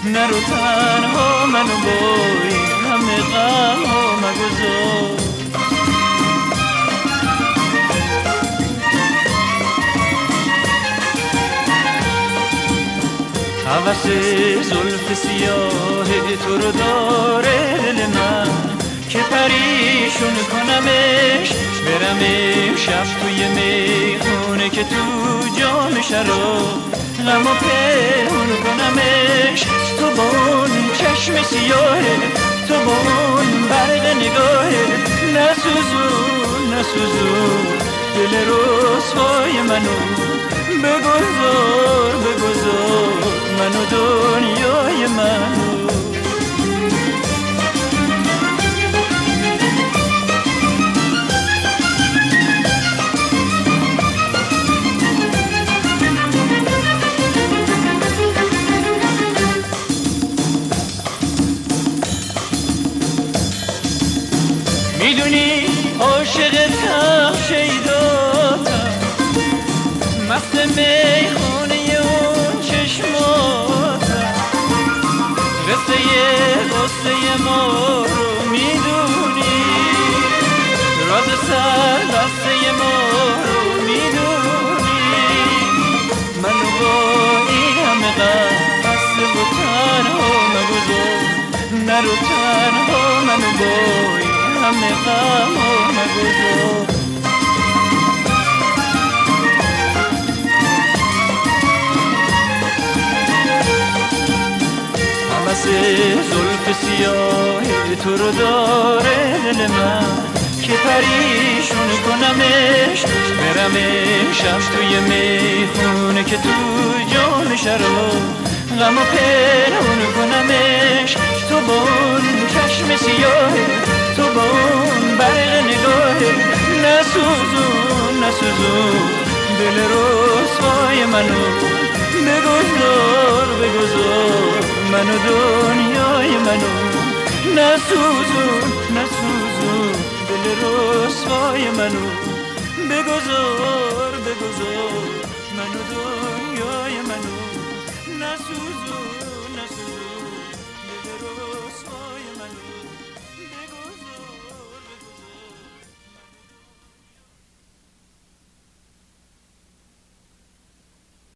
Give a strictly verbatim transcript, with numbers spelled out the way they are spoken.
نرو تنها منو بای همه غم ها مگذار. هوس زلف سیاه تو رو داره دل من که پریشون کنمش، برم شب توی میخونه که تو جام شراب غم و پنهون کنمش. تو با اون چشم سیاهه، تو با اون برق نگاهه، نسوزون نسوزون دل رسوای منو، بگذار بگذار منو دنیای منو. میدونی عاشقتم شیداتم، مست میخونه اون چشماتم، قصه قصه ما رو میدونی، راز سر بسته ما رو میدونی. منو با این همه غم بسته و تنها مگذار، نرو تنها منو با همه غم ها مگذار. هوس زلف سیاه تو رو داره دل من که پریشون کنمش، برم شب توی میخونه که تو جام شراب غم و پنهون کنمش. تو با اون چشم سیاه، تو با اون برق نگاهه، نسوزون نسوزون دل رسوای منو، بگذار بگذار منو دنیای منو، نسوزون نسوزون دل رسوای منو، بگذار بگذار منو دنیای منو، نسوزون نسوزون.